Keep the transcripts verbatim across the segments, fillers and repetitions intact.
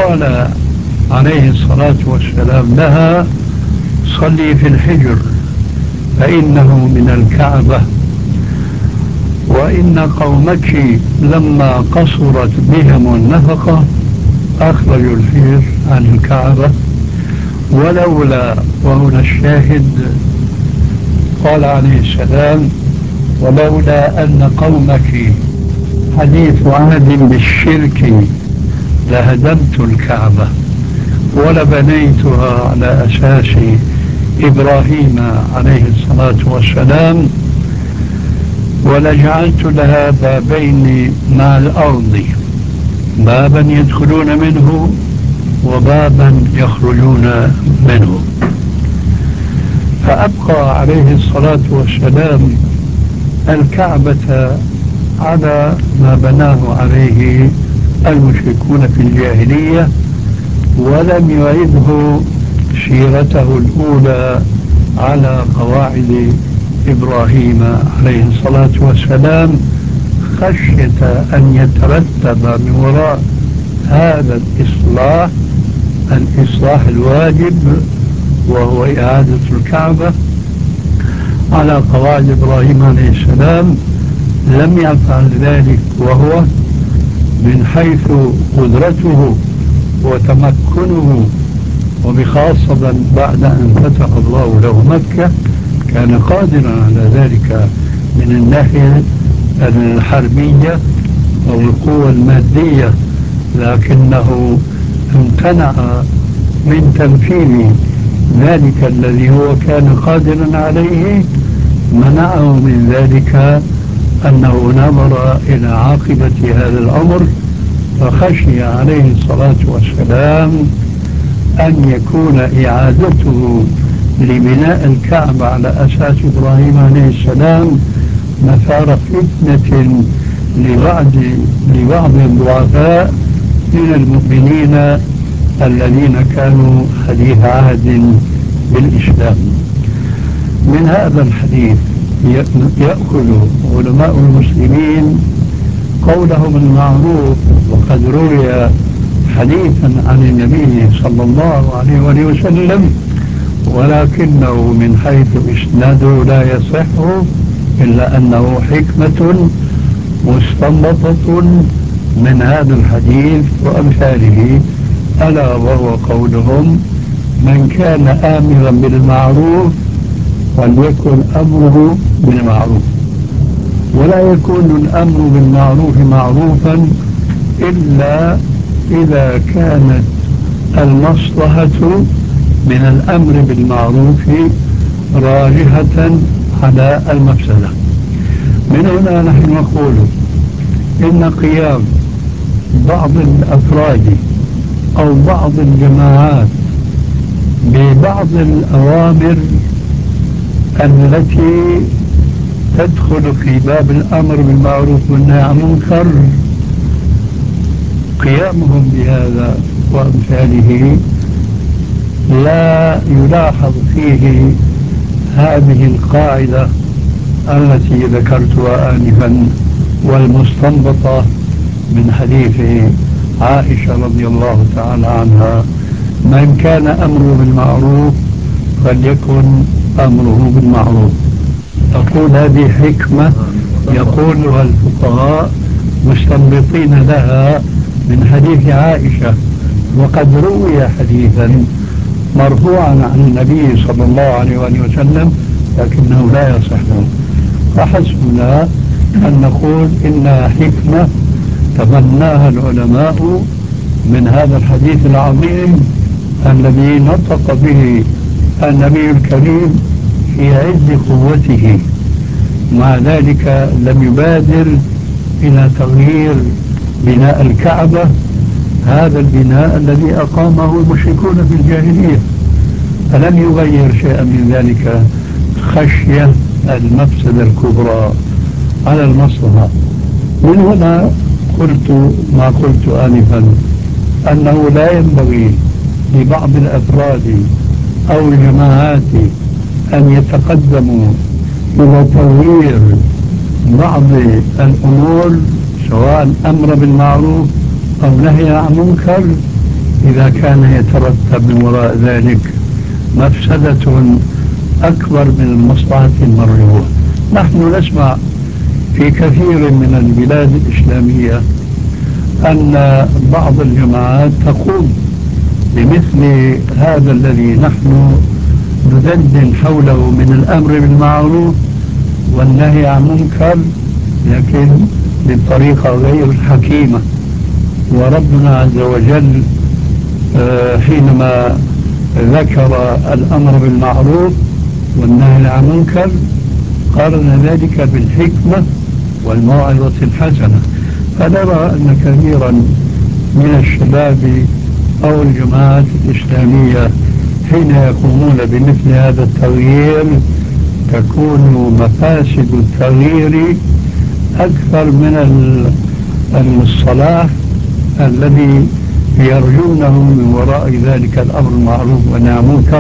فقال عليه الصلاة والسلام لها: صلي في الحجر فإنه من الكعبة، وإن قومك لما قصرت بهم النفقة أخرجوا الحجر عن الكعبة، ولولا، وهنا الشاهد، قال عليه السلام: ولولا أن قومك حديث عهد بالشرك لهدمت الكعبة ولبنيتها على أساس إبراهيم عليه الصلاة والسلام، ولجعلت لها بابين مع الأرض، بابا يدخلون منه وبابا يخرجون منه. فأبقى عليه الصلاة والسلام الكعبة على ما بناه عليه المشركون في الجاهلية، ولم يعده سيرته الأولى على قواعد إبراهيم عليه الصلاة والسلام، خشية أن يترتب من وراء هذا الإصلاح الإصلاح الواجب، وهو إعادة الكعبة على قواعد إبراهيم عليه السلام. لم يفعل ذلك، وهو من حيث قدرته وتمكنه، وبخاصة بعد أن فتح الله له مكة كان قادرا على ذلك من الناحية الحربية أو القوة المادية، لكنه امتنع من تنفيذ ذلك الذي هو كان قادرا عليه. منعه من ذلك أنه نظر إلى عاقبة هذا الأمر، فخشي عليه الصلاة والسلام أن يكون إعادته لبناء الكعبة على أساس إبراهيم عليه السلام مثار فتنة لبعض لبعض الضعفاء من المؤمنين الذين كانوا حديث عهد بالإسلام. من هذا الحديث يأخذ علماء المسلمين قولهم المعروف، وقد روي حديثا عن النبي صلى الله عليه وآله وسلم، ولكنه من حيث إسناده لا يصح، إلا أنه حكمة مستنبطة من هذا الحديث وأمثاله، ألا وهو قولهم: من كان آمرا بالمعروف فليكن أمره بالمعروف، ولا يكون الأمر بالمعروف معروفا إلا إذا كانت المصلحة من الأمر بالمعروف راجحة على المفسدة. من هنا نحن نقول إن قيام بعض الأفراد أو بعض الجماعات ببعض الأوامر التي تدخل في باب الأمر بالمعروف والنهي عن المنكر، قيامهم بهذا وأمثاله لا يلاحظ فيه هذه القاعدة التي ذكرتها آنفا والمستنبطة من حديث عائشة رضي الله تعالى عنها: من كان أمره بالمعروف فليكن أمره بالمعروف. أقول هذه حكمة يقولها الفقهاء مستنبطين لها من حديث عائشة، وقد روي حديثا مرفوعا عن النبي صلى الله عليه وآله وسلم لكنه لا يصح، فحسبنا أن نقول إنها حكمة تبناها العلماء من هذا الحديث العظيم الذي نطق به النبي الكريم في عز قوته، مع ذلك لم يبادر إلى تغيير بناء الكعبة، هذا البناء الذي أقامه المشركون في الجاهلية، فلم يغير شيئا من ذلك خشية المفسدة الكبرى على المصلحة. من هنا قلت ما قلت آنفا، أنه لا ينبغي لبعض الأفراد أو الجماعات أن يتقدموا إلى تغيير بعض الأمور سواء أمر بالمعروف أو نهي عن منكر إذا كان يترتب من وراء ذلك مفسدة أكبر من المصلحة المرجوة. نحن نسمع في كثير من البلاد الإسلامية أن بعض الجماعات تقوم بمثل هذا الذي نحن ندندن حوله من الأمر بالمعروف والنهي عن المنكر، لكن بطريقة غير حكيمة. وربنا عز وجل حينما ذكر الأمر بالمعروف والنهي عن المنكر قارن ذلك بالحكمة والموعظة الحسنة. فنرى أن كثيرا من الشباب أو الجماعات الإسلامية حين يقومون بمثل هذا التغيير تكون مفاسد التغيير أكثر من الصلاح الذي يرجونه من وراء ذلك الأمر المعروف والنهي عن المنكر.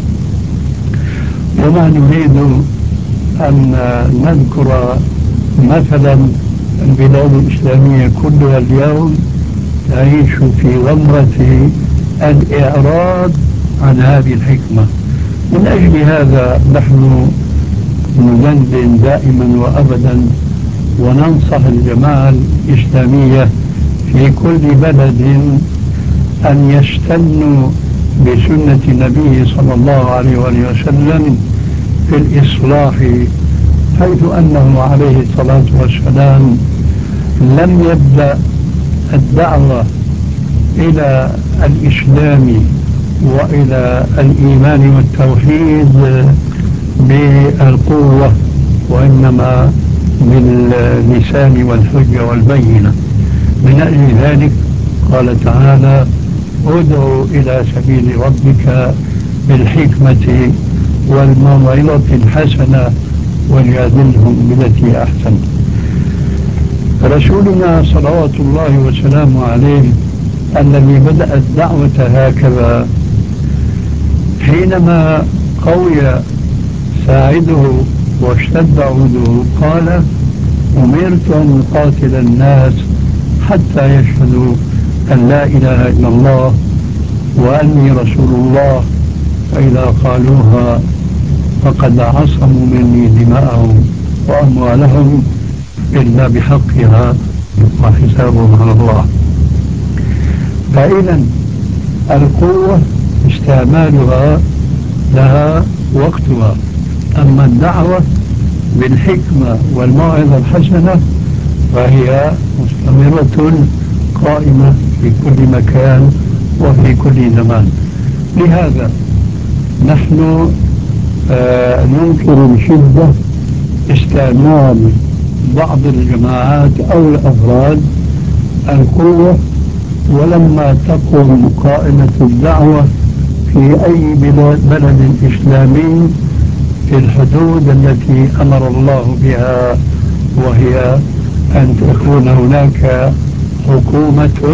وما نريد أن نذكر مثلا البلاد الإسلامية كلها اليوم تعيش في غمرة الإعراض عن هذه الحكمة. من أجل هذا نحن ندندن دائما وأبدا وننصح الجماعة الإسلامية في كل بلد أن يستنوا بسنة النبي صلى الله عليه وسلم في الإصلاح، حيث أنه عليه الصلاة والسلام لم يبدأ الدعوة إلى الإسلام وإلى الإيمان والتوحيد بالقوة، وإنما باللسان والحجة والبينة. من أجل ذلك قال تعالى: ادعوا إلى سبيل ربك بالحكمة والموعظة الحسنة وجادلهم بالتي أحسن. رسولنا صلوات الله وسلامه عليه الذي بدأ الدعوة هكذا حينما قوي ساعده واشتد عوده قال: أمرت أن أقاتل الناس حتى يشهدوا أن لا إله إلا الله وأني رسول الله، فإذا قالوها فقد عصموا مني دماءهم وأموالهم إلا بحقها وحسابهم على الله. فإذا القوة استعمالها لها وقتها، أما الدعوة بالحكمة والموعظة الحسنة فهي مستمرة قائمة في كل مكان وفي كل زمان. لهذا نحن آه ننكر بشدة استعمال بعض الجماعات أو الأفراد القوة، ولما تقوم قائمة الدعوة في أي بلد إسلامي في الحدود التي أمر الله بها، وهي أن تكون هناك حكومة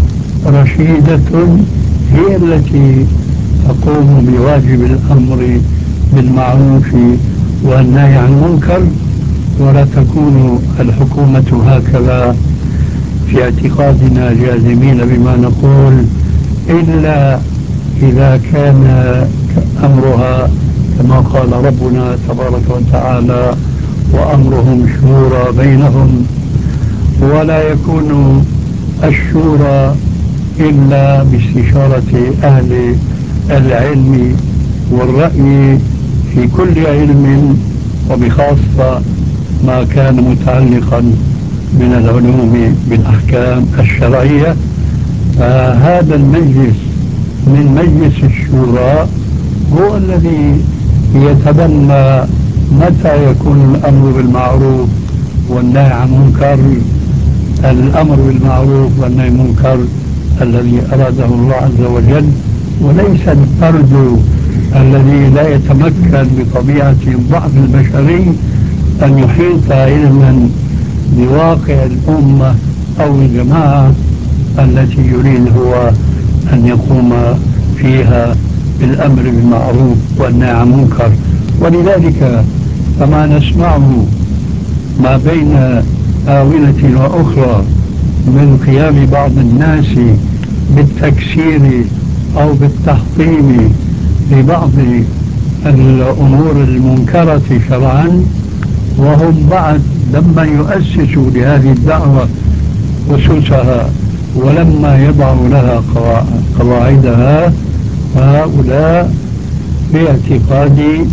رشيدة هي التي تقوم بواجب الأمر بالمعروف والنهي عن المنكر، ولا تكون الحكومة هكذا في اعتقادنا جازمين بما نقول إلا إذا كان أمرها كما قال ربنا تبارك وتعالى: وأمرهم شورى بينهم. ولا يكون الشورى إلا باستشارة أهل العلم والرأي في كل علم، وبخاصة ما كان متعلقا من العلوم بالأحكام الشرعية. فهذا المجلس من مجلس الشورى هو الذي يتبنى متى يكون الأمر بالمعروف والنهي عن المنكر، الأمر بالمعروف والنهي عن المنكر الذي أراده الله عز وجل، وليس الفرد الذي لا يتمكن بطبيعة الضعف البشري أن يحيط علما بواقع الأمة أو الجماعة التي يريد هو أن يقوم فيها بالأمر بالمعروف والنهي عن المنكر. ولذلك فما نسمعه ما بين آونة وأخرى من قيام بعض الناس بالتكسير أو بالتحطيم لبعض الأمور المنكرة شرعا، وهم بعد لما يؤسسوا لهذه الدعوة أسسها ولما يضعوا لها قواعدها، هؤلاء باعتقادي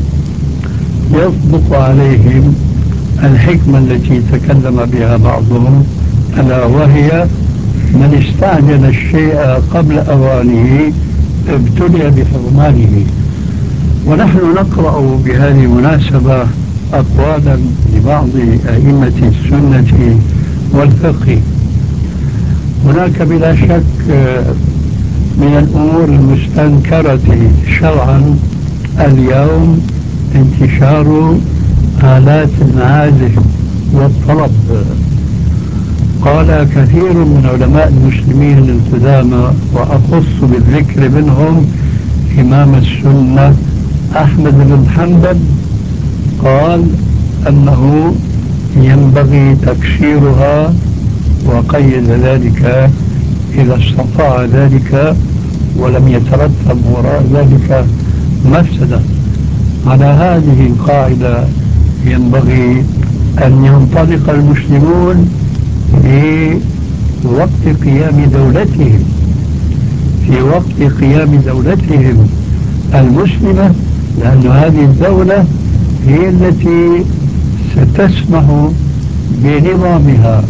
يصدق عليهم الحكمة التي تكلم بها بعضهم، ألا وهي من استعجل الشيء قبل أوانه ابتلي بحرمانه. ونحن نقرأ بهذه المناسبة أقوالا لبعض أئمة السنة والفقه. هناك بلا شك من الأمور المستنكرة شرعا اليوم انتشار آلات المعازف والطرب. قال كثير من علماء المسلمين القدامى، وأخص بالذكر منهم إمام السنة أحمد بن حنبل، قال أنه ينبغي تكسيرها، وقيد ذلك إذا استطاع ذلك ولم يترتب وراء ذلك مفسدة. على هذه القاعدة ينبغي أن ينطلق المسلمون في وقت قيام دولتهم في وقت قيام دولتهم المسلمة، لأن هذه الدولة هي التي ستسمح بنظامها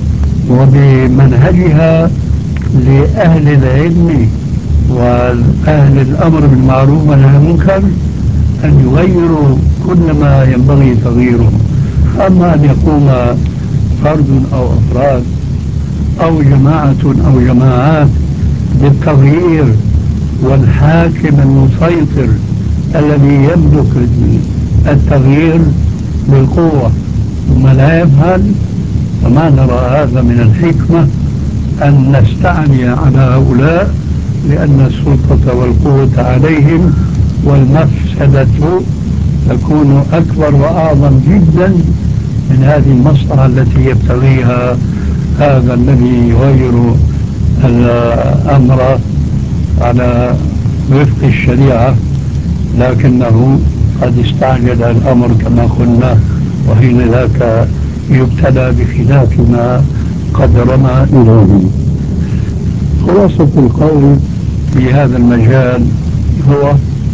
وبمنهجها لأهل العلم وأهل الأمر بالمعروف والنهي عن المنكر أن يغيروا كل ما ينبغي تغييره. أما أن يقوم فرد أو أفراد أو جماعة أو جماعات بالتغيير، والحاكم المسيطر الذي يملك التغيير بالقوة ثم لا يفعل، فما نرى هذا من الحكمة أن نستعني على هؤلاء، لأن السلطة والقوة عليهم والمفسدة تكون أكبر وأعظم جدا من هذه المصلحة التي يبتغيها هذا الذي يغير الأمر على وفق الشريعة، لكنه قد استعجل الأمر كما قلنا، وحين ذاك يبتلى بخلاف ما قد رمى إليه. خلاصة القول في هذا المجال هو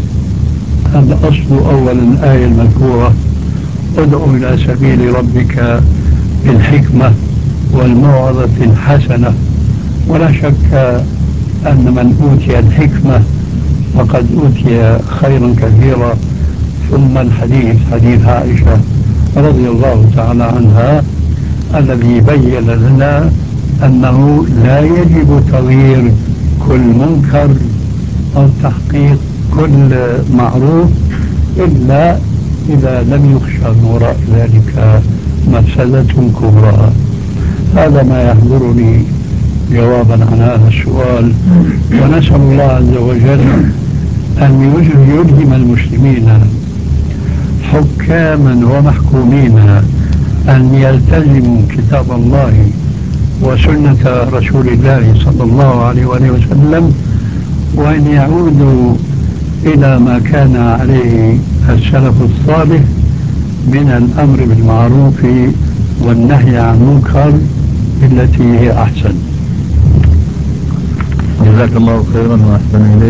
الأصل أولا الآية المذكورة: ادعو إلى سبيل ربك بالحكمة والموعظة الحسنة. ولا شك أن من أوتي الحكمة فقد أوتي خيرا كثيرا. ثم الحديث حديث عائشة رضي الله تعالى عنها الذي بين لنا أنه لا يجب تغيير كل منكر أو تحقيق كل معروف إلا إذا لم يخشى من وراء ذلك مفسدة كبرى. هذا ما يحضرني جوابا عن هذا السؤال، ونسأل الله عز وجل أن يلهم المسلمين حكاما ومحكومين أن يلتزموا كتاب الله وسنة رسول الله صلى الله عليه وآله وسلم، وأن يعودوا إلى ما كان عليه السلف الصالح من الأمر بالمعروف والنهي عن المنكر التي هي أحسن. جزاك الله خيرا وأحسن إليك.